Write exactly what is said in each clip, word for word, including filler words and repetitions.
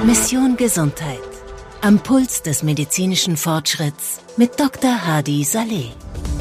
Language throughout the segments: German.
Mission Gesundheit. Am Puls des medizinischen Fortschritts mit Doktor Hadi Saleh.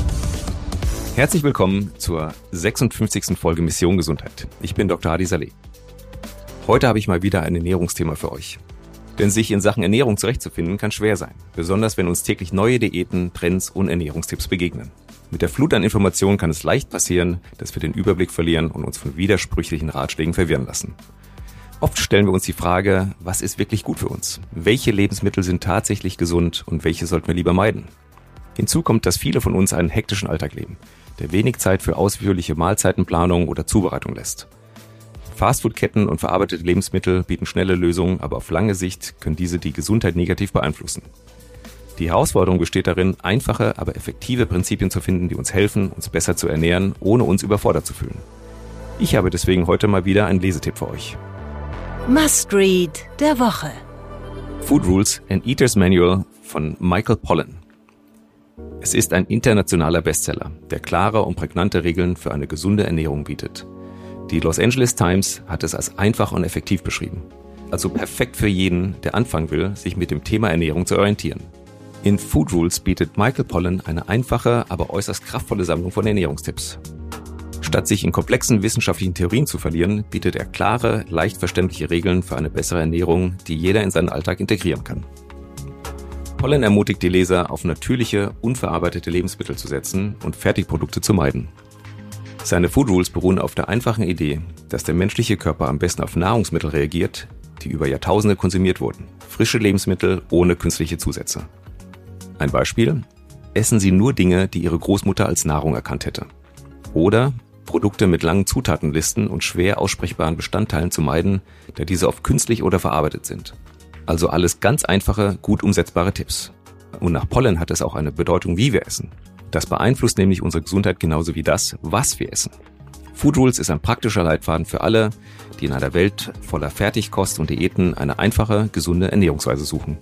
Herzlich willkommen zur sechsundfünfzigsten Folge Mission Gesundheit. Ich bin Doktor Hadi Saleh. Heute habe ich mal wieder ein Ernährungsthema für euch. Denn sich in Sachen Ernährung zurechtzufinden kann schwer sein. Besonders wenn uns täglich neue Diäten, Trends und Ernährungstipps begegnen. Mit der Flut an Informationen kann es leicht passieren, dass wir den Überblick verlieren und uns von widersprüchlichen Ratschlägen verwirren lassen. Oft stellen wir uns die Frage, was ist wirklich gut für uns? Welche Lebensmittel sind tatsächlich gesund und welche sollten wir lieber meiden? Hinzu kommt, dass viele von uns einen hektischen Alltag leben, der wenig Zeit für ausführliche Mahlzeitenplanung oder Zubereitung lässt. Fastfood-Ketten und verarbeitete Lebensmittel bieten schnelle Lösungen, aber auf lange Sicht können diese die Gesundheit negativ beeinflussen. Die Herausforderung besteht darin, einfache, aber effektive Prinzipien zu finden, die uns helfen, uns besser zu ernähren, ohne uns überfordert zu fühlen. Ich habe deswegen heute mal wieder einen Lesetipp für euch. Must Read der Woche. Food Rules, an Eater's Manual von Michael Pollan. Es ist ein internationaler Bestseller, der klare und prägnante Regeln für eine gesunde Ernährung bietet. Die Los Angeles Times hat es als einfach und effektiv beschrieben. Also perfekt für jeden, der anfangen will, sich mit dem Thema Ernährung zu orientieren. In Food Rules bietet Michael Pollan eine einfache, aber äußerst kraftvolle Sammlung von Ernährungstipps. Statt sich in komplexen wissenschaftlichen Theorien zu verlieren, bietet er klare, leicht verständliche Regeln für eine bessere Ernährung, die jeder in seinen Alltag integrieren kann. Pollan ermutigt die Leser, auf natürliche, unverarbeitete Lebensmittel zu setzen und Fertigprodukte zu meiden. Seine Food Rules beruhen auf der einfachen Idee, dass der menschliche Körper am besten auf Nahrungsmittel reagiert, die über Jahrtausende konsumiert wurden. Frische Lebensmittel ohne künstliche Zusätze. Ein Beispiel: Essen Sie nur Dinge, die Ihre Großmutter als Nahrung erkannt hätte. Oder Produkte mit langen Zutatenlisten und schwer aussprechbaren Bestandteilen zu meiden, da diese oft künstlich oder verarbeitet sind. Also alles ganz einfache, gut umsetzbare Tipps. Und nach Pollan hat es auch eine Bedeutung, wie wir essen. Das beeinflusst nämlich unsere Gesundheit genauso wie das, was wir essen. Food Rules ist ein praktischer Leitfaden für alle, die in einer Welt voller Fertigkost und Diäten eine einfache, gesunde Ernährungsweise suchen.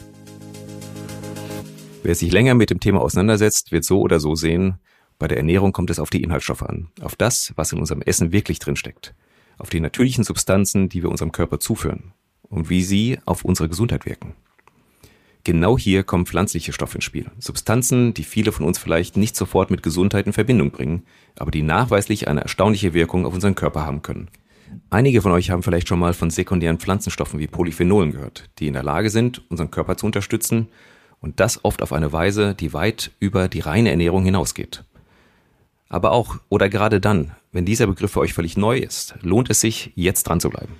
Wer sich länger mit dem Thema auseinandersetzt, wird so oder so sehen, bei der Ernährung kommt es auf die Inhaltsstoffe an, auf das, was in unserem Essen wirklich drinsteckt, auf die natürlichen Substanzen, die wir unserem Körper zuführen und wie sie auf unsere Gesundheit wirken. Genau hier kommen pflanzliche Stoffe ins Spiel, Substanzen, die viele von uns vielleicht nicht sofort mit Gesundheit in Verbindung bringen, aber die nachweislich eine erstaunliche Wirkung auf unseren Körper haben können. Einige von euch haben vielleicht schon mal von sekundären Pflanzenstoffen wie Polyphenolen gehört, die in der Lage sind, unseren Körper zu unterstützen und das oft auf eine Weise, die weit über die reine Ernährung hinausgeht. Aber auch oder gerade dann, wenn dieser Begriff für euch völlig neu ist, lohnt es sich, jetzt dran zu bleiben.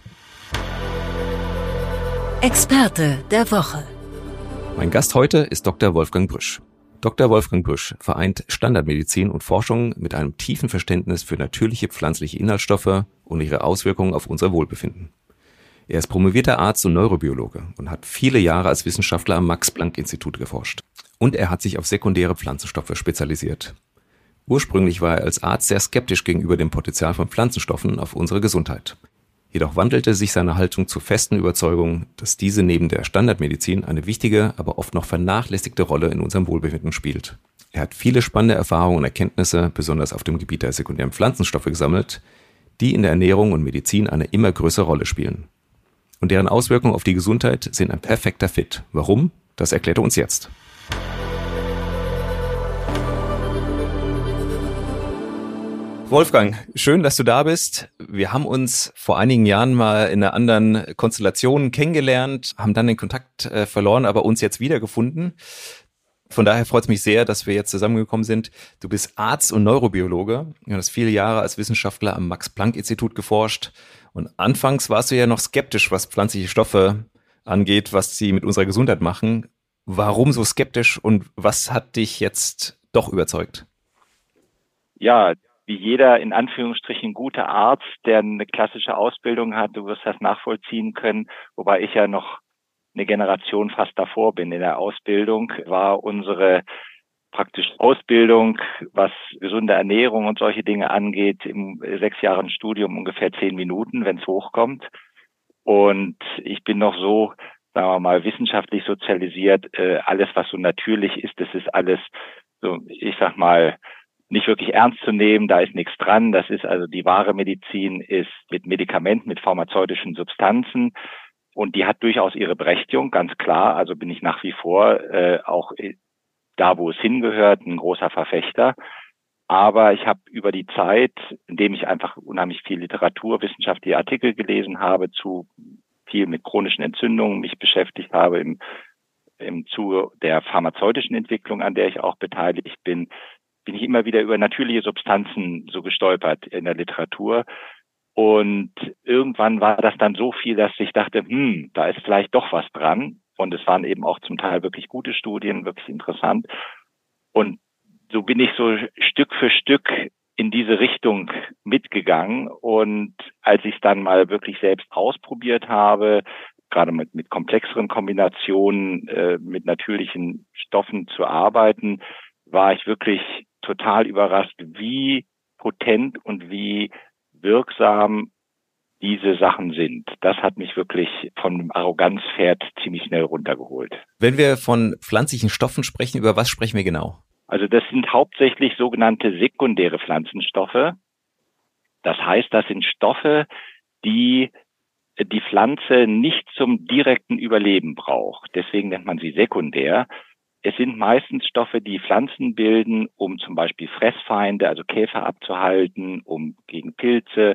Experte der Woche. Mein Gast heute ist Doktor Wolfgang Brüsch. Doktor Wolfgang Brüsch vereint Standardmedizin und Forschung mit einem tiefen Verständnis für natürliche pflanzliche Inhaltsstoffe und ihre Auswirkungen auf unser Wohlbefinden. Er ist promovierter Arzt und Neurobiologe und hat viele Jahre als Wissenschaftler am Max-Planck-Institut geforscht. Und er hat sich auf sekundäre Pflanzenstoffe spezialisiert. Ursprünglich war er als Arzt sehr skeptisch gegenüber dem Potenzial von Pflanzenstoffen auf unsere Gesundheit. Jedoch wandelte sich seine Haltung zur festen Überzeugung, dass diese neben der Standardmedizin eine wichtige, aber oft noch vernachlässigte Rolle in unserem Wohlbefinden spielt. Er hat viele spannende Erfahrungen und Erkenntnisse, besonders auf dem Gebiet der sekundären Pflanzenstoffe gesammelt, die in der Ernährung und Medizin eine immer größere Rolle spielen. Und deren Auswirkungen auf die Gesundheit sind ein perfekter Fit. Warum? Das erklärt er uns jetzt. Wolfgang, schön, dass du da bist. Wir haben uns vor einigen Jahren mal in einer anderen Konstellation kennengelernt, haben dann den Kontakt äh, verloren, aber uns jetzt wiedergefunden. Von daher freut es mich sehr, dass wir jetzt zusammengekommen sind. Du bist Arzt und Neurobiologe. Du hast viele Jahre als Wissenschaftler am Max-Planck-Institut geforscht. Und anfangs warst du ja noch skeptisch, was pflanzliche Stoffe angeht, was sie mit unserer Gesundheit machen. Warum so skeptisch und was hat dich jetzt doch überzeugt? Ja, wie jeder in Anführungsstrichen gute Arzt, der eine klassische Ausbildung hat, du wirst das nachvollziehen können, wobei ich ja noch eine Generation fast davor bin in der Ausbildung, war unsere praktisch Ausbildung, was gesunde Ernährung und solche Dinge angeht, im sechs Jahren Studium ungefähr zehn Minuten, wenn es hochkommt. Und ich bin noch so, sagen wir mal, wissenschaftlich sozialisiert, äh, alles, was so natürlich ist, das ist alles, so, ich sag mal, nicht wirklich ernst zu nehmen, da ist nichts dran. Das ist also die wahre Medizin ist mit Medikamenten, mit pharmazeutischen Substanzen. Und die hat durchaus ihre Berechtigung, ganz klar. Also bin ich nach wie vor äh, auch da, wo es hingehört, ein großer Verfechter. Aber ich habe über die Zeit, indem ich einfach unheimlich viel Literatur, wissenschaftliche Artikel gelesen habe, zu viel mit chronischen Entzündungen mich beschäftigt habe im, im Zuge der pharmazeutischen Entwicklung, an der ich auch beteiligt bin, bin ich immer wieder über natürliche Substanzen so gestolpert in der Literatur. Und irgendwann war das dann so viel, dass ich dachte, hm, da ist vielleicht doch was dran. Und es waren eben auch zum Teil wirklich gute Studien, wirklich interessant. Und so bin ich so Stück für Stück in diese Richtung mitgegangen. Und als ich es dann mal wirklich selbst ausprobiert habe, gerade mit, mit komplexeren Kombinationen, äh, mit natürlichen Stoffen zu arbeiten, war ich wirklich total überrascht, wie potent und wie wirksam diese Sachen sind. Das hat mich wirklich von dem Arroganzpferd ziemlich schnell runtergeholt. Wenn wir von pflanzlichen Stoffen sprechen, über was sprechen wir genau? Also das sind hauptsächlich sogenannte sekundäre Pflanzenstoffe. Das heißt, das sind Stoffe, die die Pflanze nicht zum direkten Überleben braucht. Deswegen nennt man sie sekundär. Es sind meistens Stoffe, die Pflanzen bilden, um zum Beispiel Fressfeinde, also Käfer abzuhalten, um gegen Pilze,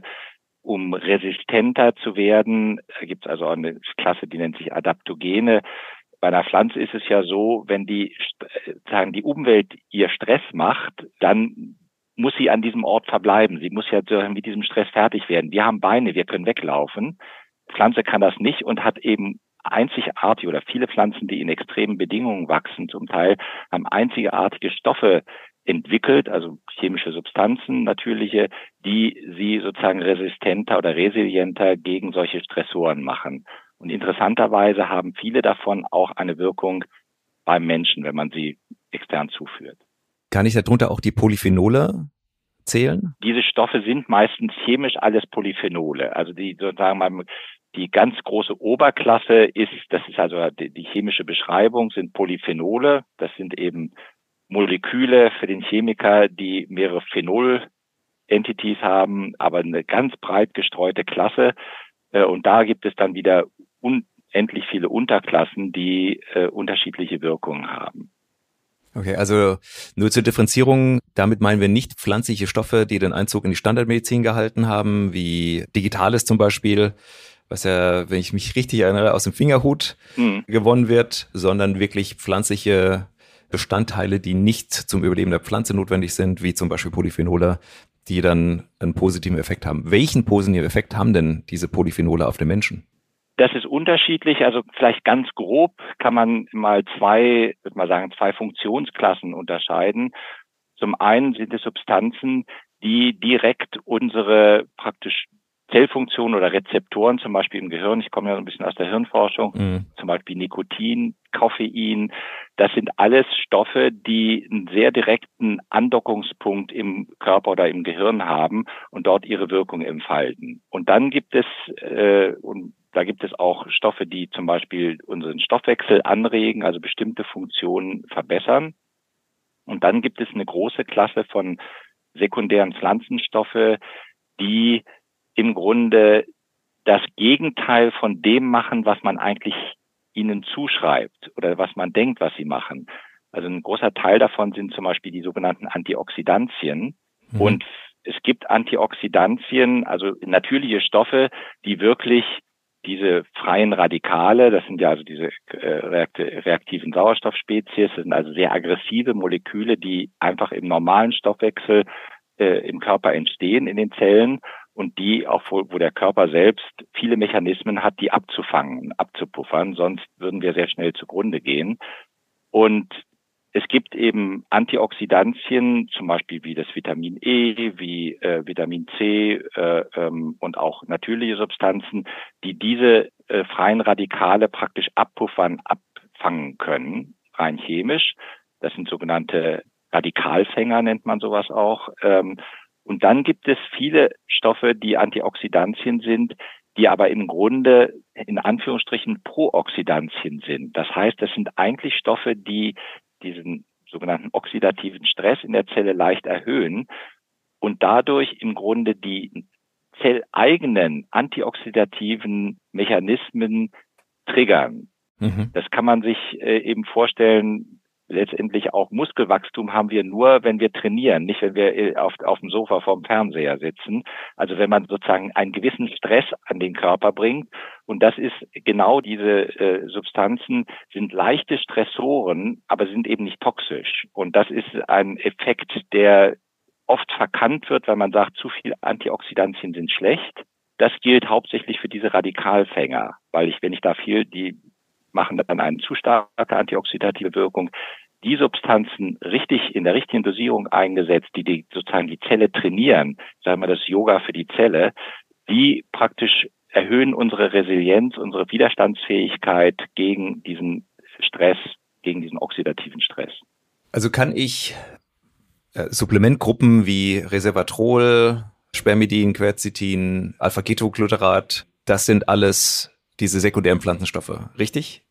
um resistenter zu werden. Da gibt es also auch eine Klasse, die nennt sich Adaptogene. Bei einer Pflanze ist es ja so, wenn die, sagen, die Umwelt ihr Stress macht, dann muss sie an diesem Ort verbleiben. Sie muss ja mit diesem Stress fertig werden. Wir haben Beine, wir können weglaufen. Pflanze kann das nicht und hat eben einzigartige oder viele Pflanzen, die in extremen Bedingungen wachsen, zum Teil haben einzigartige Stoffe entwickelt, also chemische Substanzen, natürliche, die sie sozusagen resistenter oder resilienter gegen solche Stressoren machen. Und interessanterweise haben viele davon auch eine Wirkung beim Menschen, wenn man sie extern zuführt. Kann ich darunter auch die Polyphenole zählen? Diese Stoffe sind meistens chemisch alles Polyphenole. Also die sozusagen mal die ganz große Oberklasse ist, das ist also die, die chemische Beschreibung, sind Polyphenole. Das sind eben Moleküle für den Chemiker, die mehrere Phenol-Entities haben, aber eine ganz breit gestreute Klasse. Und da gibt es dann wieder unendlich viele Unterklassen, die äh, unterschiedliche Wirkungen haben. Okay, also nur zur Differenzierung, damit meinen wir nicht pflanzliche Stoffe, die den Einzug in die Standardmedizin gehalten haben, wie Digitales zum Beispiel, was ja, wenn ich mich richtig erinnere, aus dem Fingerhut mhm. gewonnen wird, sondern wirklich pflanzliche Bestandteile, die nicht zum Überleben der Pflanze notwendig sind, wie zum Beispiel Polyphenole, die dann einen positiven Effekt haben. Welchen positiven Effekt haben denn diese Polyphenole auf den Menschen? Das ist unterschiedlich. Also vielleicht ganz grob kann man mal zwei, würde man sagen, zwei Funktionsklassen unterscheiden. Zum einen sind es Substanzen, die direkt unsere praktisch Zellfunktionen oder Rezeptoren, zum Beispiel im Gehirn, ich komme ja so ein bisschen aus der Hirnforschung, mhm. zum Beispiel Nikotin, Koffein, das sind alles Stoffe, die einen sehr direkten Andockungspunkt im Körper oder im Gehirn haben und dort ihre Wirkung entfalten. Und dann gibt es, äh, und da gibt es auch Stoffe, die zum Beispiel unseren Stoffwechsel anregen, also bestimmte Funktionen verbessern. Und dann gibt es eine große Klasse von sekundären Pflanzenstoffe, die im Grunde das Gegenteil von dem machen, was man eigentlich ihnen zuschreibt oder was man denkt, was sie machen. Also ein großer Teil davon sind zum Beispiel die sogenannten Antioxidantien. Mhm. Und es gibt Antioxidantien, also natürliche Stoffe, die wirklich diese freien Radikale, das sind ja also diese äh, reaktiven Sauerstoffspezies, das sind also sehr aggressive Moleküle, die einfach im normalen Stoffwechsel äh, im Körper entstehen in den Zellen und die auch, wo, wo der Körper selbst viele Mechanismen hat, die abzufangen, abzupuffern, sonst würden wir sehr schnell zugrunde gehen. Und es gibt eben Antioxidantien, zum Beispiel wie das Vitamin E, wie äh, Vitamin C äh, ähm, und auch natürliche Substanzen, die diese äh, freien Radikale praktisch abpuffern, abfangen können, rein chemisch. Das sind sogenannte Radikalfänger, nennt man sowas auch. Ähm, und dann gibt es viele Stoffe, die Antioxidantien sind, die aber im Grunde in Anführungsstrichen Prooxidantien sind. Das heißt, das sind eigentlich Stoffe, die diesen sogenannten oxidativen Stress in der Zelle leicht erhöhen und dadurch im Grunde die zelleigenen antioxidativen Mechanismen triggern. Mhm. Das kann man sich äh, eben vorstellen, letztendlich auch Muskelwachstum haben wir nur, wenn wir trainieren, nicht wenn wir auf, auf dem Sofa vorm Fernseher sitzen. Also wenn man sozusagen einen gewissen Stress an den Körper bringt. Und das ist genau diese äh, Substanzen sind leichte Stressoren, aber sind eben nicht toxisch. Und das ist ein Effekt, der oft verkannt wird, weil man sagt, zu viel Antioxidantien sind schlecht. Das gilt hauptsächlich für diese Radikalfänger, weil ich, wenn ich da viel, die machen dann eine zu starke antioxidative Wirkung. Die Substanzen richtig in der richtigen Dosierung eingesetzt, die, die sozusagen die Zelle trainieren, sagen wir das Yoga für die Zelle, die praktisch erhöhen unsere Resilienz, unsere Widerstandsfähigkeit gegen diesen Stress, gegen diesen oxidativen Stress. Also kann ich äh, Supplementgruppen wie Resveratrol, Spermidin, Quercetin, Alpha-Ketogluterat, das sind alles diese sekundären Pflanzenstoffe, richtig?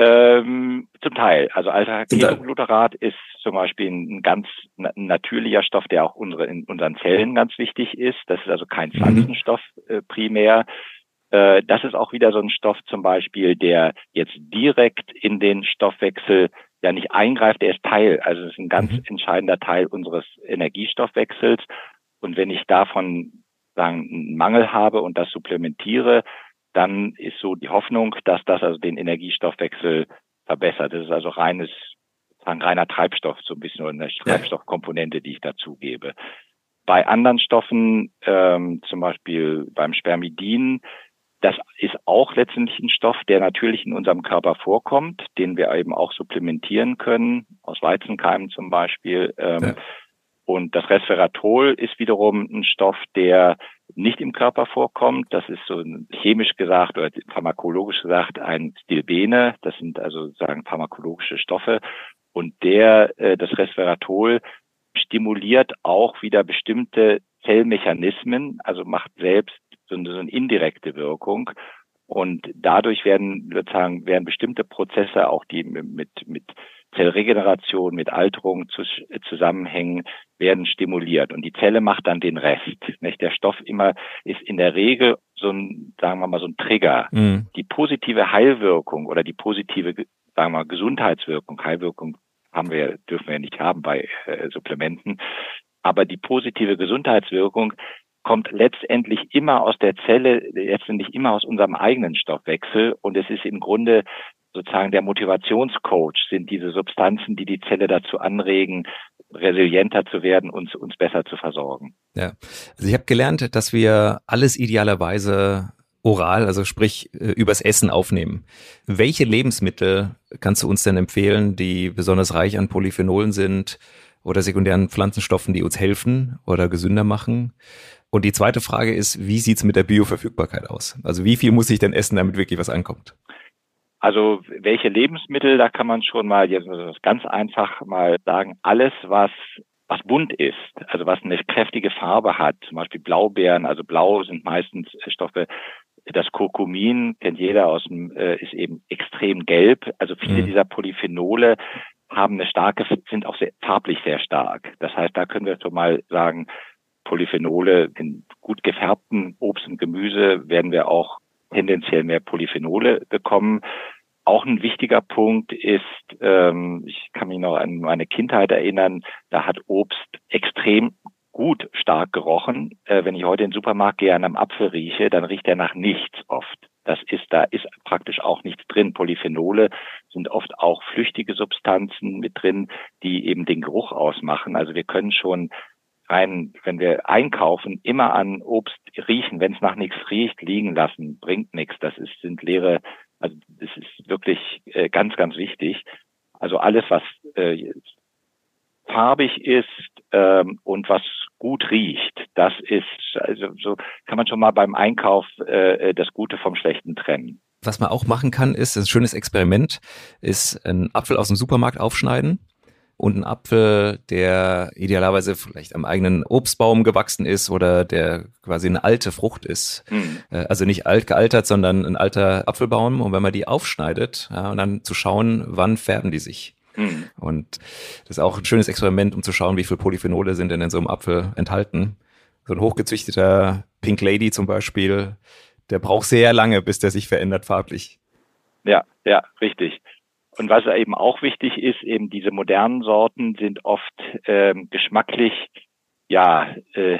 Ähm, zum Teil. Also Alpha-Ketogluterat ist zum Beispiel ein ganz na- natürlicher Stoff, der auch unsere, in unseren Zellen ganz wichtig ist. Das ist also kein Pflanzenstoff äh, primär. Äh, das ist auch wieder so ein Stoff zum Beispiel, der jetzt direkt in den Stoffwechsel ja nicht eingreift. Der ist Teil, also es ist ein ganz mhm. entscheidender Teil unseres Energiestoffwechsels. Und wenn ich davon sagen einen Mangel habe und das supplementiere, dann ist so die Hoffnung, dass das also den Energiestoffwechsel verbessert. Das ist also reines, ein reiner Treibstoff, so ein bisschen nur eine Treibstoffkomponente, die ich dazugebe. Bei anderen Stoffen, ähm, zum Beispiel beim Spermidin, das ist auch letztendlich ein Stoff, der natürlich in unserem Körper vorkommt, den wir eben auch supplementieren können, aus Weizenkeimen zum Beispiel. Ähm, ja. Und das Resveratrol ist wiederum ein Stoff, der nicht im Körper vorkommt. Das ist so chemisch gesagt oder pharmakologisch gesagt ein Stilbene. Das sind also sozusagen pharmakologische Stoffe. Und der, das Resveratrol stimuliert auch wieder bestimmte Zellmechanismen, also macht selbst so eine, so eine indirekte Wirkung. Und dadurch werden sozusagen werden bestimmte Prozesse, auch die mit mit Zellregeneration, mit Alterung zu, zusammenhängen, werden stimuliert. Und die Zelle macht dann den Rest. Nicht? Der Stoff immer ist in der Regel so ein, sagen wir mal, so ein Trigger. Mhm. Die positive Heilwirkung oder die positive, sagen wir mal, Gesundheitswirkung, Heilwirkung haben wir, dürfen wir ja nicht haben bei äh, Supplementen. Aber die positive Gesundheitswirkung kommt letztendlich immer aus der Zelle, letztendlich immer aus unserem eigenen Stoffwechsel. Und es ist im Grunde sozusagen der Motivationscoach, sind diese Substanzen, die die Zelle dazu anregen, resilienter zu werden und uns besser zu versorgen. Ja, also ich habe gelernt, dass wir alles idealerweise oral, also sprich übers Essen aufnehmen. Welche Lebensmittel kannst du uns denn empfehlen, die besonders reich an Polyphenolen sind oder sekundären Pflanzenstoffen, die uns helfen oder gesünder machen? Und die zweite Frage ist, wie sieht's mit der Bioverfügbarkeit aus? Also wie viel muss ich denn essen, damit wirklich was ankommt? Also welche Lebensmittel, da kann man schon mal jetzt ganz einfach mal sagen, alles was was bunt ist, also was eine kräftige Farbe hat, zum Beispiel Blaubeeren, also blau sind meistens Stoffe, das Kurkumin, kennt jeder aus dem, äh, ist eben extrem gelb, also viele mhm. dieser Polyphenole haben eine starke, sind auch sehr, farblich sehr stark. Das heißt, da können wir schon mal sagen, Polyphenole in gut gefärbtem Obst und Gemüse werden wir auch tendenziell mehr Polyphenole bekommen. Auch ein wichtiger Punkt ist, ähm, ich kann mich noch an meine Kindheit erinnern, da hat Obst extrem gut stark gerochen. Äh, wenn ich heute in den Supermarkt gehe, an einem Apfel rieche, dann riecht er nach nichts oft. Das ist, da ist praktisch auch nichts drin. Polyphenole sind oft auch flüchtige Substanzen mit drin, die eben den Geruch ausmachen. Also wir können schon rein, wenn wir einkaufen, immer an Obst riechen. Wenn es nach nichts riecht, liegen lassen, bringt nichts. Das ist, sind leere, also das ist wirklich äh, ganz, ganz wichtig. Also alles, was äh, farbig ist ähm, und was gut riecht, das ist, also so kann man schon mal beim Einkauf äh, das Gute vom Schlechten trennen. Was man auch machen kann, ist, ein schönes Experiment, ist einen Apfel aus dem Supermarkt aufschneiden und einen Apfel, der idealerweise vielleicht am eigenen Obstbaum gewachsen ist oder der quasi eine alte Frucht ist. Mhm. Also nicht alt gealtert, sondern ein alter Apfelbaum. Und wenn man die aufschneidet, ja, und dann zu schauen, wann färben die sich. Mhm. Und das ist auch ein schönes Experiment, um zu schauen, wie viel Polyphenole sind denn in so einem Apfel enthalten. So ein hochgezüchteter Pink Lady zum Beispiel, der braucht sehr lange, bis der sich verändert farblich. Ja, ja, richtig. Und was eben auch wichtig ist, eben diese modernen Sorten sind oft ähm, geschmacklich, ja, äh,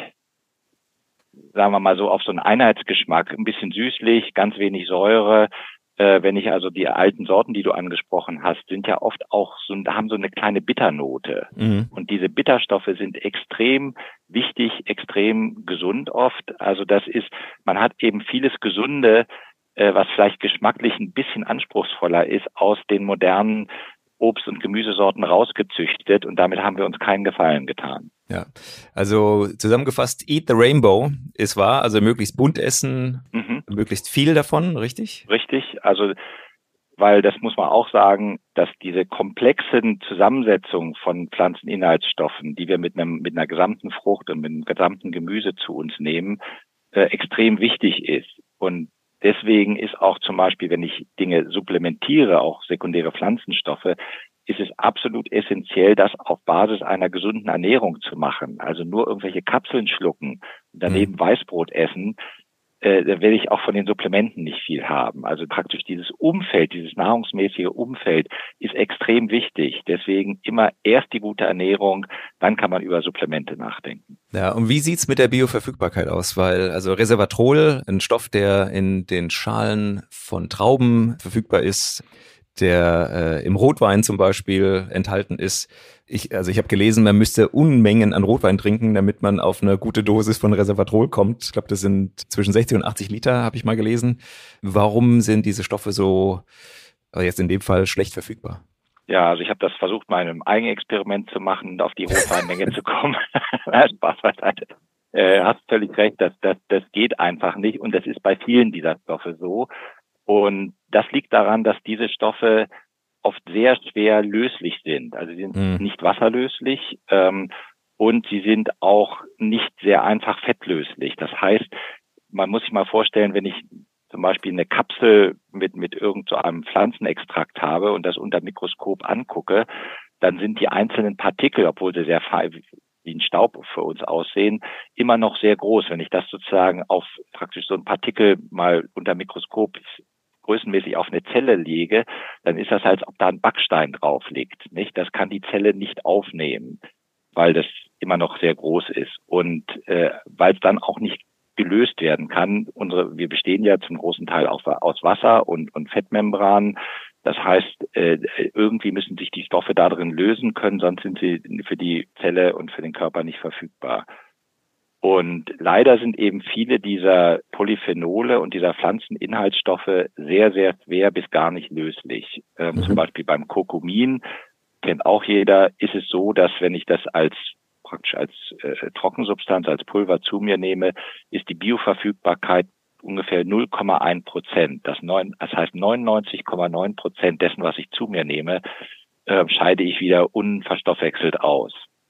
sagen wir mal so, auf so einen Einheitsgeschmack, ein bisschen süßlich, ganz wenig Säure. Äh, wenn ich also die alten Sorten, die du angesprochen hast, sind ja oft auch so, haben so eine kleine Bitternote. Mhm. Und diese Bitterstoffe sind extrem wichtig, extrem gesund oft. Also das ist, man hat eben vieles Gesunde, äh, was vielleicht geschmacklich ein bisschen anspruchsvoller ist, aus den modernen Obst- und Gemüsesorten rausgezüchtet. Und damit haben wir uns keinen Gefallen getan. Ja, also zusammengefasst, Eat the Rainbow ist wahr, also möglichst bunt essen, mhm. möglichst viel davon, richtig? Richtig, also weil das muss man auch sagen, dass diese komplexen Zusammensetzungen von Pflanzeninhaltsstoffen, die wir mit einem mit einer gesamten Frucht und mit einem gesamten Gemüse zu uns nehmen, äh, extrem wichtig ist. Und deswegen ist auch zum Beispiel, wenn ich Dinge supplementiere, auch sekundäre Pflanzenstoffe, ist es absolut essentiell, das auf Basis einer gesunden Ernährung zu machen. Also nur irgendwelche Kapseln schlucken und daneben mhm. Weißbrot essen, äh, da will ich auch von den Supplementen nicht viel haben. Also praktisch dieses Umfeld, dieses nahrungsmäßige Umfeld ist extrem wichtig. Deswegen immer erst die gute Ernährung, dann kann man über Supplemente nachdenken. Ja, und wie sieht's mit der Bioverfügbarkeit aus? Weil also Resveratrol, ein Stoff, der in den Schalen von Trauben verfügbar ist, der äh, im Rotwein zum Beispiel enthalten ist. Ich, also ich habe gelesen, man müsste Unmengen an Rotwein trinken, damit man auf eine gute Dosis von Resveratrol kommt. Ich glaube, das sind zwischen sechzig und achtzig Liter, habe ich mal gelesen. Warum sind diese Stoffe so, also jetzt in dem Fall, schlecht verfügbar? Ja, also ich habe das versucht, mal in einem Eigenexperiment zu machen, auf die Rotweinmenge zu kommen. Spaß beiseite. Äh, hast völlig recht, das, das, das geht einfach nicht. Und das ist bei vielen dieser Stoffe so. Und das liegt daran, dass diese Stoffe oft sehr schwer löslich sind. Also sie sind mhm. nicht wasserlöslich ähm, und sie sind auch nicht sehr einfach fettlöslich. Das heißt, man muss sich mal vorstellen, wenn ich zum Beispiel eine Kapsel mit mit irgend so einem Pflanzenextrakt habe und das unter Mikroskop angucke, dann sind die einzelnen Partikel, obwohl sie sehr fein wie ein Staub für uns aussehen, immer noch sehr groß. Wenn ich das sozusagen auf praktisch so ein Partikel mal unter Mikroskop größenmäßig auf eine Zelle lege, dann ist das, als ob da ein Backstein drauf liegt, nicht? Das kann die Zelle nicht aufnehmen, weil das immer noch sehr groß ist und äh, weil es dann auch nicht gelöst werden kann. Unsere, wir bestehen ja zum großen Teil auch aus Wasser und, und Fettmembranen. Das heißt, äh, irgendwie müssen sich die Stoffe da drin lösen können, sonst sind sie für die Zelle und für den Körper nicht verfügbar. Und leider sind eben viele dieser Polyphenole und dieser Pflanzeninhaltsstoffe sehr, sehr schwer bis gar nicht löslich. Ähm, mhm. Zum Beispiel beim Kurkumin, kennt auch jeder, ist es so, dass wenn ich das als praktisch als äh, Trockensubstanz, als Pulver zu mir nehme, ist die Bioverfügbarkeit ungefähr null Komma eins Prozent. Das, neun, das heißt neunundneunzig Komma neun Prozent dessen, was ich zu mir nehme, äh, scheide ich wieder unverstoffwechselt aus.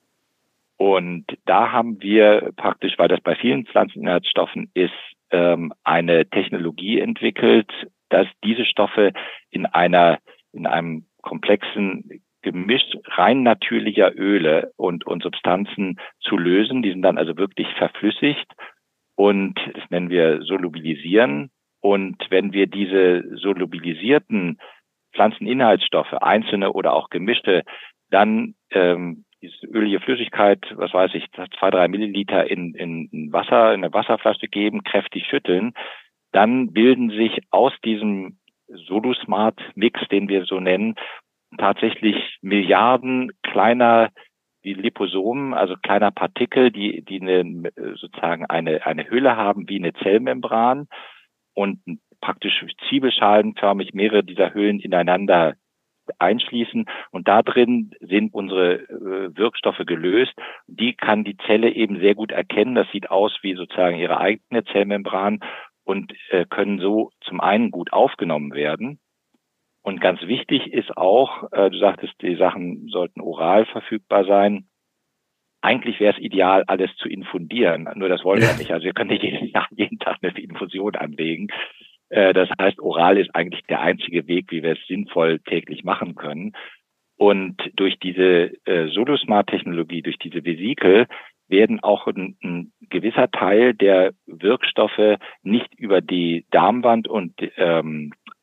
Und da haben wir praktisch, weil das bei vielen Pflanzeninhaltsstoffen ist, ähm, eine Technologie entwickelt, dass diese Stoffe in einer, in einem komplexen Gemisch rein natürlicher Öle und, und Substanzen zu lösen. Die sind dann also wirklich verflüssigt und das nennen wir solubilisieren. Und wenn wir diese solubilisierten Pflanzeninhaltsstoffe, einzelne oder auch gemischte, dann ähm, diese ölige Flüssigkeit, was weiß ich, zwei, drei Milliliter in, in Wasser, in eine Wasserflasche geben, kräftig schütteln, dann bilden sich aus diesem Solusmart-Mix, den wir so nennen, tatsächlich Milliarden kleiner wie Liposomen, also kleiner Partikel, die die eine, sozusagen eine eine Hülle haben wie eine Zellmembran und praktisch zwiebelschalenförmig mehrere dieser Hüllen ineinander einschließen. Und da drin sind unsere äh, Wirkstoffe gelöst. Die kann die Zelle eben sehr gut erkennen. Das sieht aus wie sozusagen ihre eigene Zellmembran und äh, können so zum einen gut aufgenommen werden. Und ganz wichtig ist auch, äh, du sagtest, die Sachen sollten oral verfügbar sein. Eigentlich wäre es ideal, alles zu infundieren. Nur das wollen wir ja nicht. Also wir können nicht jeden, jeden Tag eine Infusion anlegen. Äh, das heißt, oral ist eigentlich der einzige Weg, wie wir es sinnvoll täglich machen können. Und durch diese äh, Solusmart-Technologie, durch diese Vesikel, werden auch ein, ein gewisser Teil der Wirkstoffe nicht über die Darmwand und ähm,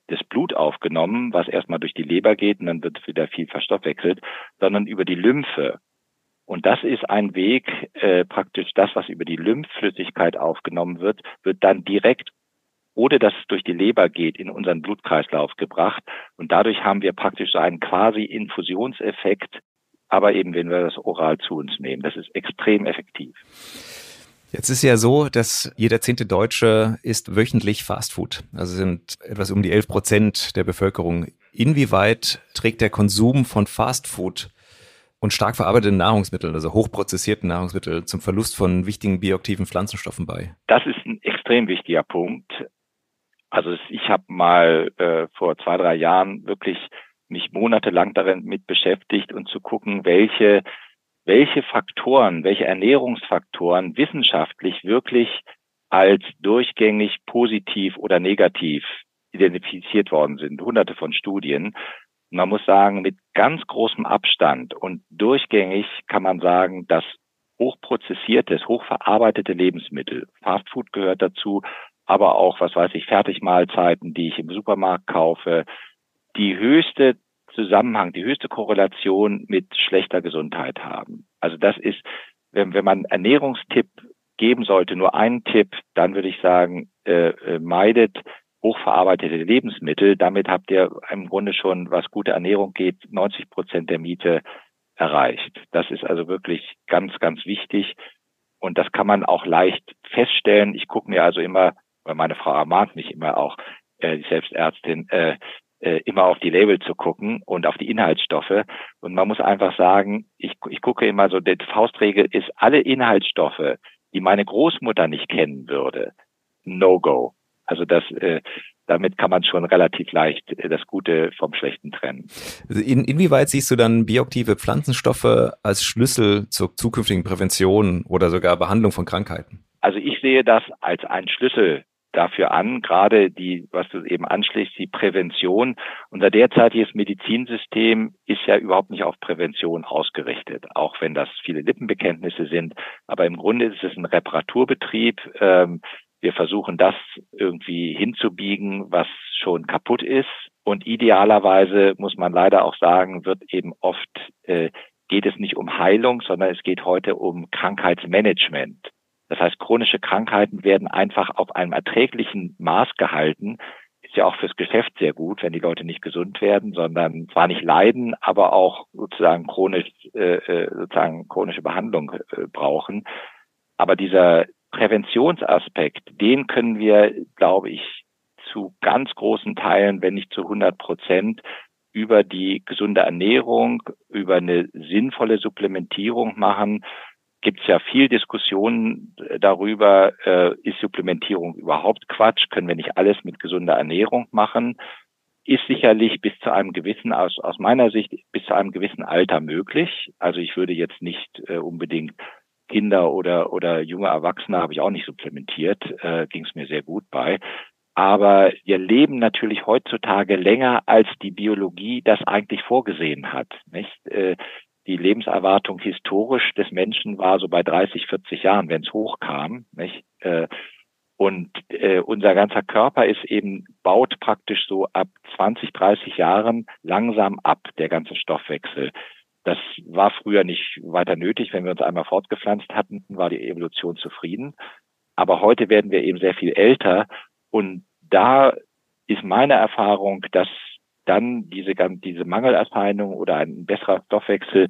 das Blut aufgenommen, was erstmal durch die Leber geht und dann wird wieder viel verstoffwechselt, sondern über die Lymphe. Und das ist ein Weg, äh, praktisch das, was über die Lymphflüssigkeit aufgenommen wird, wird dann direkt, ohne dass es durch die Leber geht, in unseren Blutkreislauf gebracht. Und dadurch haben wir praktisch so einen quasi Infusionseffekt, aber eben, wenn wir das oral zu uns nehmen. Das ist extrem effektiv. Jetzt ist ja so, dass jeder zehnte Deutsche isst wöchentlich Fastfood. Also sind etwas um die elf Prozent der Bevölkerung. Inwieweit trägt der Konsum von Fastfood und stark verarbeiteten Nahrungsmitteln, also hochprozessierten Nahrungsmitteln, zum Verlust von wichtigen bioaktiven Pflanzenstoffen bei? Das ist ein extrem wichtiger Punkt. Also ich habe mal äh, vor zwei, drei Jahren wirklich mich monatelang damit beschäftigt und zu gucken, welche welche Faktoren, welche Ernährungsfaktoren wissenschaftlich wirklich als durchgängig positiv oder negativ identifiziert worden sind. Hunderte von Studien. Man muss sagen, mit ganz großem Abstand und durchgängig kann man sagen, dass hochprozessiertes, hochverarbeitete Lebensmittel, Fastfood gehört dazu, aber auch, was weiß ich, Fertigmahlzeiten, die ich im Supermarkt kaufe, die höchste Zusammenhang, die höchste Korrelation mit schlechter Gesundheit haben. Also das ist, wenn, wenn man einen Ernährungstipp geben sollte, nur einen Tipp, dann würde ich sagen, äh, äh, meidet hochverarbeitete Lebensmittel. Damit habt ihr im Grunde schon, was gute Ernährung geht, neunzig Prozent der Miete erreicht. Das ist also wirklich ganz, ganz wichtig. Und das kann man auch leicht feststellen. Ich gucke mir also immer, weil meine Frau ermahnt mich immer auch, äh, die Selbstärztin, äh, immer auf die Label zu gucken und auf die Inhaltsstoffe. Und man muss einfach sagen, ich, ich gucke immer so, die Faustregel ist, alle Inhaltsstoffe, die meine Großmutter nicht kennen würde, No-Go. Also das, äh, damit kann man schon relativ leicht das Gute vom Schlechten trennen. In, inwieweit siehst du dann bioaktive Pflanzenstoffe als Schlüssel zur zukünftigen Prävention oder sogar Behandlung von Krankheiten? Also ich sehe das als einen Schlüssel dafür an, gerade die, was du eben anschließt, die Prävention. Unser derzeitiges Medizinsystem ist ja überhaupt nicht auf Prävention ausgerichtet, auch wenn das viele Lippenbekenntnisse sind. Aber im Grunde ist es ein Reparaturbetrieb. Wir versuchen das irgendwie hinzubiegen, was schon kaputt ist. Und idealerweise, muss man leider auch sagen, wird eben oft, geht es nicht um Heilung, sondern es geht heute um Krankheitsmanagement. Das heißt, chronische Krankheiten werden einfach auf einem erträglichen Maß gehalten. Ist ja auch fürs Geschäft sehr gut, wenn die Leute nicht gesund werden, sondern zwar nicht leiden, aber auch sozusagen chronisch, äh, sozusagen chronische Behandlung äh, brauchen. Aber dieser Präventionsaspekt, den können wir, glaube ich, zu ganz großen Teilen, wenn nicht zu hundert Prozent, über die gesunde Ernährung, über eine sinnvolle Supplementierung machen. Gibt es ja viel Diskussionen darüber, äh, ist Supplementierung überhaupt Quatsch? Können wir nicht alles mit gesunder Ernährung machen? Ist sicherlich bis zu einem gewissen, aus, aus meiner Sicht, bis zu einem gewissen Alter möglich. Also ich würde jetzt nicht äh, unbedingt Kinder oder oder junge Erwachsene, habe ich auch nicht supplementiert, äh, ging es mir sehr gut bei. Aber wir leben natürlich heutzutage länger, als die Biologie das eigentlich vorgesehen hat, nicht? Äh, Die Lebenserwartung historisch des Menschen war so bei dreißig, vierzig Jahren, wenn es hochkam, nicht? Und äh, unser ganzer Körper ist eben, baut praktisch so ab zwanzig, dreißig Jahren langsam ab, der ganze Stoffwechsel. Das war früher nicht weiter nötig. Wenn wir uns einmal fortgepflanzt hatten, war die Evolution zufrieden. Aber heute werden wir eben sehr viel älter. Und da ist meine Erfahrung, dass dann diese, diese Mangelerscheinung oder ein besserer Stoffwechsel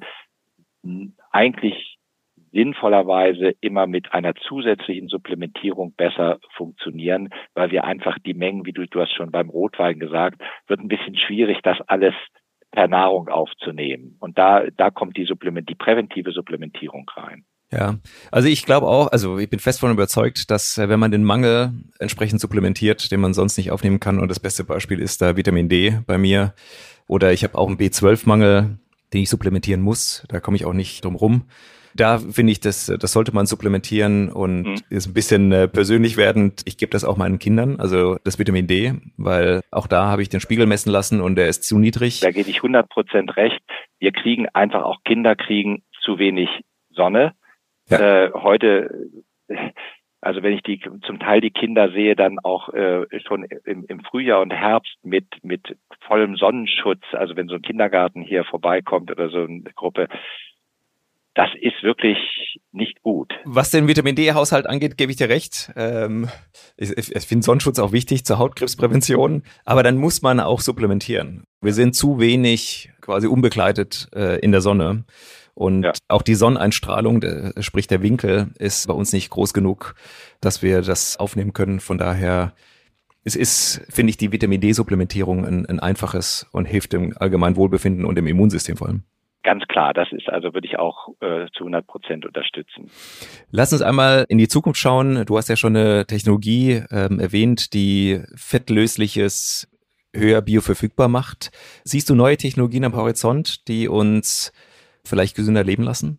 eigentlich sinnvollerweise immer mit einer zusätzlichen Supplementierung besser funktionieren, weil wir einfach die Mengen, wie du, du hast schon beim Rotwein gesagt, wird ein bisschen schwierig, das alles per Nahrung aufzunehmen. Und da, da kommt die Supplement, die präventive Supplementierung rein. Ja, also ich glaube auch, also ich bin fest davon überzeugt, dass wenn man den Mangel entsprechend supplementiert, den man sonst nicht aufnehmen kann, und das beste Beispiel ist da Vitamin D bei mir, oder ich habe auch einen B zwölf Mangel, den ich supplementieren muss, da komme ich auch nicht drum rum. Da finde ich, das, das sollte man supplementieren und mhm. ist ein bisschen äh, persönlich werdend. Ich gebe das auch meinen Kindern, also das Vitamin D, weil auch da habe ich den Spiegel messen lassen und der ist zu niedrig. Da gebe ich hundert Prozent recht. Wir kriegen einfach, auch Kinder kriegen zu wenig Sonne. Ja. Äh, heute, Also wenn ich die zum Teil die Kinder sehe, dann auch äh, schon im, im Frühjahr und Herbst mit mit vollem Sonnenschutz, also wenn so ein Kindergarten hier vorbeikommt oder so eine Gruppe, das ist wirklich nicht gut. Was den Vitamin D-Haushalt angeht, gebe ich dir recht. Ähm, ich ich finde Sonnenschutz auch wichtig zur Hautkrebsprävention, aber dann muss man auch supplementieren. Wir sind zu wenig quasi unbegleitet äh, in der Sonne. Und ja. auch die Sonneneinstrahlung, der, sprich der Winkel, ist bei uns nicht groß genug, dass wir das aufnehmen können. Von daher, es ist, finde ich, die Vitamin-D-Supplementierung ein, ein einfaches und hilft dem allgemeinen Wohlbefinden und dem Immunsystem vor allem. Ganz klar, das ist also, würde ich auch äh, zu hundert Prozent unterstützen. Lass uns einmal in die Zukunft schauen. Du hast ja schon eine Technologie ähm, erwähnt, die fettlösliches höher bioverfügbar macht. Siehst du neue Technologien am Horizont, die uns vielleicht gesünder leben lassen?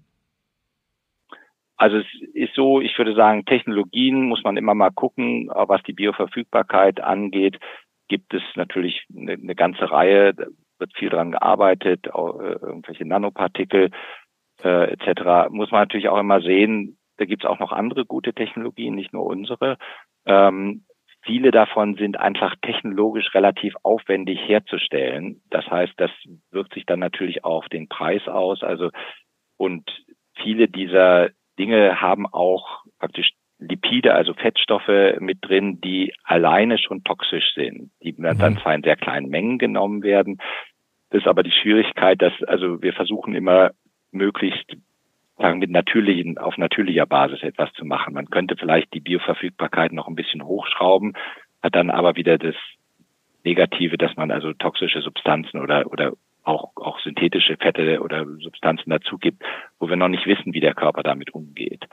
Also es ist so, ich würde sagen, Technologien muss man immer mal gucken, was die Bioverfügbarkeit angeht. Gibt es natürlich eine, eine ganze Reihe, da wird viel dran gearbeitet, auch, äh, irgendwelche Nanopartikel äh, et cetera. Muss man natürlich auch immer sehen, da gibt es auch noch andere gute Technologien, nicht nur unsere. Ähm, viele davon sind einfach technologisch relativ aufwendig herzustellen. Das heißt, das wirkt sich dann natürlich auch auf den Preis aus. Also und viele dieser Dinge haben auch praktisch Lipide, also Fettstoffe mit drin, die alleine schon toxisch sind, die dann zwar in sehr kleinen Mengen genommen werden. Das ist aber die Schwierigkeit, dass, also wir versuchen immer möglichst, sagen mit natürlichen, auf natürlicher Basis etwas zu machen. Man könnte vielleicht die Bioverfügbarkeit noch ein bisschen hochschrauben, hat dann aber wieder das Negative, dass man also toxische Substanzen oder, oder auch, auch synthetische Fette oder Substanzen dazu gibt, wo wir noch nicht wissen, wie der Körper damit umgeht.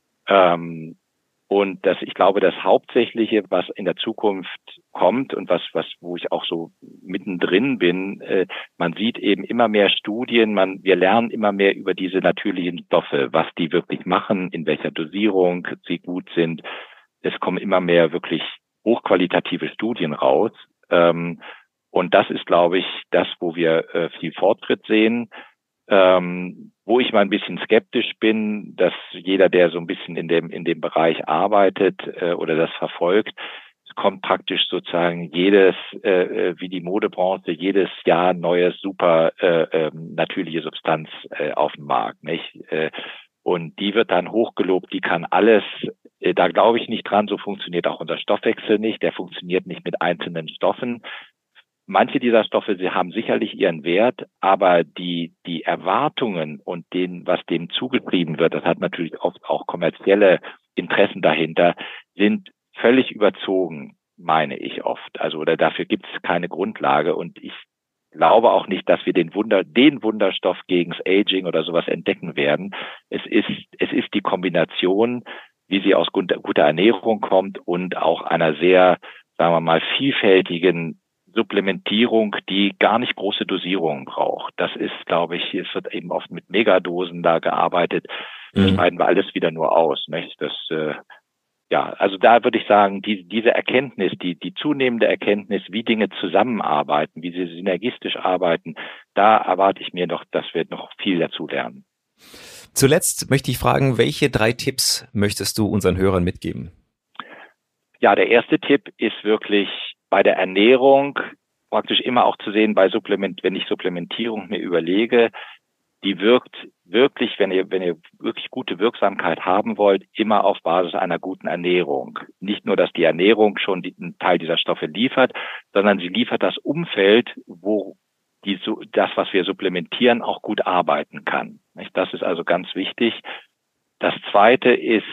Ähm, Und das, ich glaube, das Hauptsächliche, was in der Zukunft kommt und was, was, wo ich auch so mittendrin bin, äh, man sieht eben immer mehr Studien, man, wir lernen immer mehr über diese natürlichen Stoffe, was die wirklich machen, in welcher Dosierung sie gut sind. Es kommen immer mehr wirklich hochqualitative Studien raus. Ähm, und das ist, glaube ich, das, wo wir äh, viel Fortschritt sehen. Ähm, wo ich mal ein bisschen skeptisch bin, dass jeder, der so ein bisschen in dem in dem Bereich arbeitet äh, oder das verfolgt, es kommt praktisch sozusagen jedes, äh, wie die Modebranche, jedes Jahr neues super äh, äh, natürliche Substanz äh, auf dem Markt, nicht? Äh, und die wird dann hochgelobt, die kann alles. Äh, da glaube ich nicht dran. So funktioniert auch unser Stoffwechsel nicht. Der funktioniert nicht mit einzelnen Stoffen. Manche dieser Stoffe, sie haben sicherlich ihren Wert, aber die, die Erwartungen und den, was dem zugetrieben wird, das hat natürlich oft auch kommerzielle Interessen dahinter, sind völlig überzogen, meine ich oft. Also, oder dafür gibt es keine Grundlage und ich glaube auch nicht, dass wir den Wunder, den Wunderstoff gegens Aging oder sowas entdecken werden. Es ist, es ist die Kombination, wie sie aus guter Ernährung kommt und auch einer sehr, sagen wir mal, vielfältigen Supplementierung, die gar nicht große Dosierungen braucht. Das ist, glaube ich, es wird eben oft mit Megadosen da gearbeitet. Das mhm. scheiden wir alles wieder nur aus, nicht? Das, äh, ja, also da würde ich sagen, die, diese Erkenntnis, die, die zunehmende Erkenntnis, wie Dinge zusammenarbeiten, wie sie synergistisch arbeiten, da erwarte ich mir noch, dass wir noch viel dazu lernen. Zuletzt möchte ich fragen, welche drei Tipps möchtest du unseren Hörern mitgeben? Ja, der erste Tipp ist wirklich bei der Ernährung praktisch immer auch zu sehen, bei Supplement, wenn ich Supplementierung mir überlege, die wirkt wirklich, wenn ihr, wenn ihr wirklich gute Wirksamkeit haben wollt, immer auf Basis einer guten Ernährung. Nicht nur, dass die Ernährung schon einen Teil dieser Stoffe liefert, sondern sie liefert das Umfeld, wo die, das, was wir supplementieren, auch gut arbeiten kann. Das ist also ganz wichtig. Das zweite ist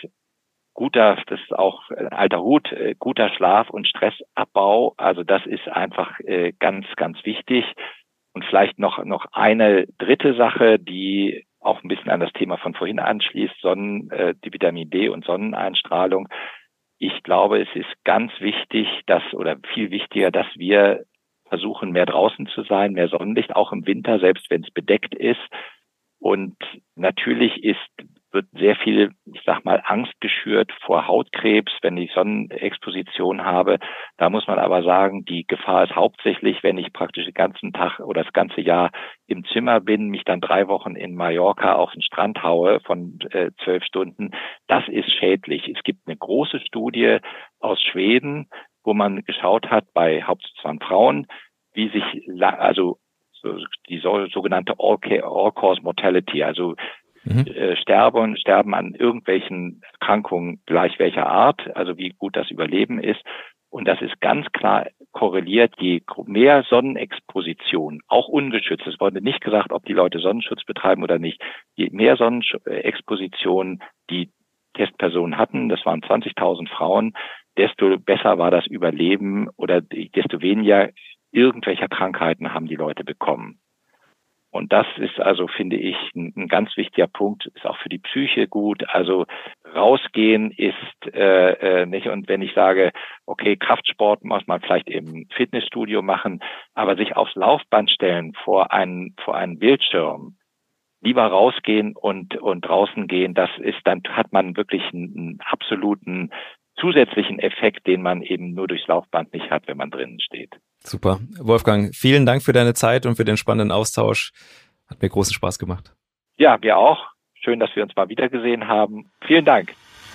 guter, das ist auch ein alter Hut, guter Schlaf und Stressabbau. Also das ist einfach ganz, ganz wichtig. Und vielleicht noch, noch eine dritte Sache, die auch ein bisschen an das Thema von vorhin anschließt, Sonnen, die Vitamin D und Sonneneinstrahlung. Ich glaube, es ist ganz wichtig, dass, oder viel wichtiger, dass wir versuchen, mehr draußen zu sein, mehr Sonnenlicht, auch im Winter, selbst wenn es bedeckt ist. Und natürlich ist wird sehr viel, ich sag mal, Angst geschürt vor Hautkrebs, wenn ich Sonnenexposition habe. Da muss man aber sagen, die Gefahr ist hauptsächlich, wenn ich praktisch den ganzen Tag oder das ganze Jahr im Zimmer bin, mich dann drei Wochen in Mallorca auf den Strand haue von äh, zwölf Stunden. Das ist schädlich. Es gibt eine große Studie aus Schweden, wo man geschaut hat bei hauptsächlich Frauen, wie sich, also die sogenannte All-Cause Mortality, also mhm. äh, sterben, sterben an irgendwelchen Erkrankungen gleich welcher Art, also wie gut das Überleben ist. Und das ist ganz klar korreliert, je mehr Sonnenexposition, auch ungeschützt, es wurde nicht gesagt, ob die Leute Sonnenschutz betreiben oder nicht, je mehr Sonnenexposition die Testpersonen hatten, das waren zwanzigtausend Frauen, desto besser war das Überleben oder desto weniger irgendwelcher Krankheiten haben die Leute bekommen. Und das ist also, finde ich, ein, ein ganz wichtiger Punkt, ist auch für die Psyche gut. Also rausgehen ist äh, äh, nicht, und wenn ich sage, okay, Kraftsport muss man vielleicht im Fitnessstudio machen, aber sich aufs Laufband stellen vor einen, vor einen Bildschirm, lieber rausgehen und, und draußen gehen, das ist, dann hat man wirklich einen, einen absoluten zusätzlichen Effekt, den man eben nur durchs Laufband nicht hat, wenn man drinnen steht. Super. Wolfgang, vielen Dank für deine Zeit und für den spannenden Austausch. Hat mir großen Spaß gemacht. Ja, mir auch. Schön, dass wir uns mal wiedergesehen haben. Vielen Dank.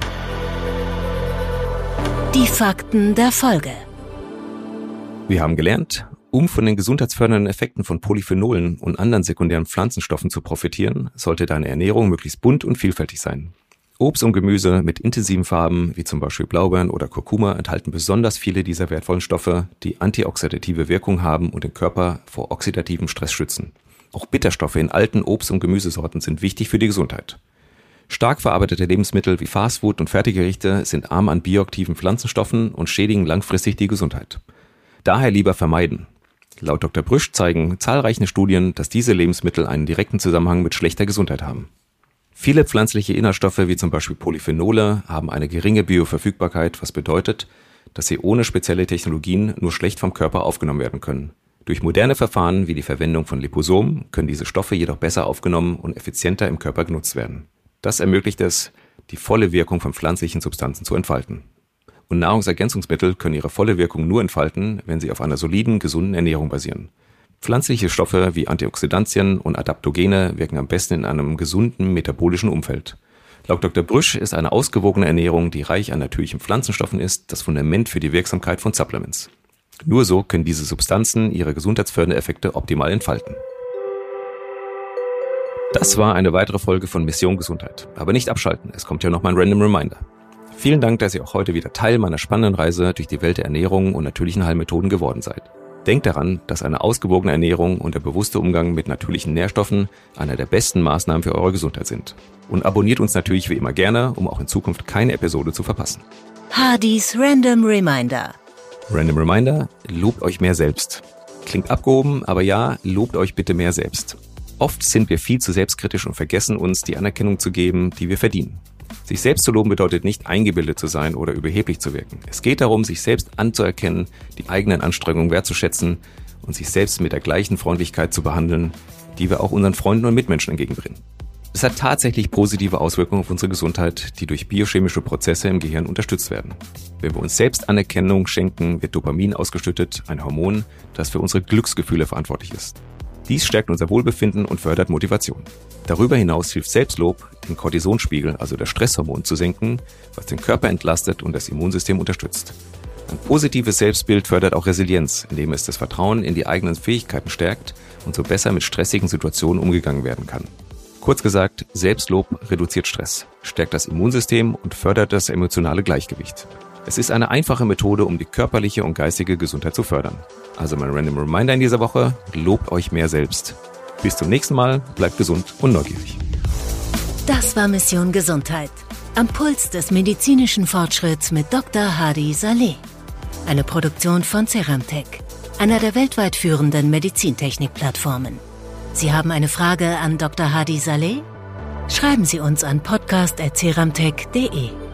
Die Fakten der Folge. Wir haben gelernt, um von den gesundheitsfördernden Effekten von Polyphenolen und anderen sekundären Pflanzenstoffen zu profitieren, sollte deine Ernährung möglichst bunt und vielfältig sein. Obst und Gemüse mit intensiven Farben, wie zum Beispiel Blaubeeren oder Kurkuma, enthalten besonders viele dieser wertvollen Stoffe, die antioxidative Wirkung haben und den Körper vor oxidativem Stress schützen. Auch Bitterstoffe in alten Obst- und Gemüsesorten sind wichtig für die Gesundheit. Stark verarbeitete Lebensmittel wie Fastfood und Fertiggerichte sind arm an bioaktiven Pflanzenstoffen und schädigen langfristig die Gesundheit. Daher lieber vermeiden. Laut Doktor Brüsch zeigen zahlreiche Studien, dass diese Lebensmittel einen direkten Zusammenhang mit schlechter Gesundheit haben. Viele pflanzliche Inhaltsstoffe, wie zum Beispiel Polyphenole, haben eine geringe Bioverfügbarkeit, was bedeutet, dass sie ohne spezielle Technologien nur schlecht vom Körper aufgenommen werden können. Durch moderne Verfahren wie die Verwendung von Liposomen können diese Stoffe jedoch besser aufgenommen und effizienter im Körper genutzt werden. Das ermöglicht es, die volle Wirkung von pflanzlichen Substanzen zu entfalten. Und Nahrungsergänzungsmittel können ihre volle Wirkung nur entfalten, wenn sie auf einer soliden, gesunden Ernährung basieren. Pflanzliche Stoffe wie Antioxidantien und Adaptogene wirken am besten in einem gesunden metabolischen Umfeld. Laut Doktor Brüsch ist eine ausgewogene Ernährung, die reich an natürlichen Pflanzenstoffen ist, das Fundament für die Wirksamkeit von Supplements. Nur so können diese Substanzen ihre gesundheitsfördernden Effekte optimal entfalten. Das war eine weitere Folge von Mission Gesundheit. Aber nicht abschalten, es kommt ja noch mein Random Reminder. Vielen Dank, dass ihr auch heute wieder Teil meiner spannenden Reise durch die Welt der Ernährung und natürlichen Heilmethoden geworden seid. Denkt daran, dass eine ausgewogene Ernährung und der bewusste Umgang mit natürlichen Nährstoffen einer der besten Maßnahmen für eure Gesundheit sind. Und abonniert uns natürlich wie immer gerne, um auch in Zukunft keine Episode zu verpassen. Hardys Random Reminder. Random Reminder, lobt euch mehr selbst. Klingt abgehoben, aber ja, lobt euch bitte mehr selbst. Oft sind wir viel zu selbstkritisch und vergessen uns, die Anerkennung zu geben, die wir verdienen. Sich selbst zu loben bedeutet nicht, eingebildet zu sein oder überheblich zu wirken. Es geht darum, sich selbst anzuerkennen, die eigenen Anstrengungen wertzuschätzen und sich selbst mit der gleichen Freundlichkeit zu behandeln, die wir auch unseren Freunden und Mitmenschen entgegenbringen. Es hat tatsächlich positive Auswirkungen auf unsere Gesundheit, die durch biochemische Prozesse im Gehirn unterstützt werden. Wenn wir uns selbst Anerkennung schenken, wird Dopamin ausgeschüttet, ein Hormon, das für unsere Glücksgefühle verantwortlich ist. Dies stärkt unser Wohlbefinden und fördert Motivation. Darüber hinaus hilft Selbstlob, den Cortisolspiegel, also das Stresshormon, zu senken, was den Körper entlastet und das Immunsystem unterstützt. Ein positives Selbstbild fördert auch Resilienz, indem es das Vertrauen in die eigenen Fähigkeiten stärkt und so besser mit stressigen Situationen umgegangen werden kann. Kurz gesagt, Selbstlob reduziert Stress, stärkt das Immunsystem und fördert das emotionale Gleichgewicht. Es ist eine einfache Methode, um die körperliche und geistige Gesundheit zu fördern. Also mein Random Reminder in dieser Woche, lobt euch mehr selbst. Bis zum nächsten Mal, bleibt gesund und neugierig. Das war Mission Gesundheit. Am Puls des medizinischen Fortschritts mit Doktor Hadi Saleh. Eine Produktion von Ceramtech, einer der weltweit führenden Medizintechnik-Plattformen. Sie haben eine Frage an Doktor Hadi Saleh? Schreiben Sie uns an podcast at ceramtech punkt de.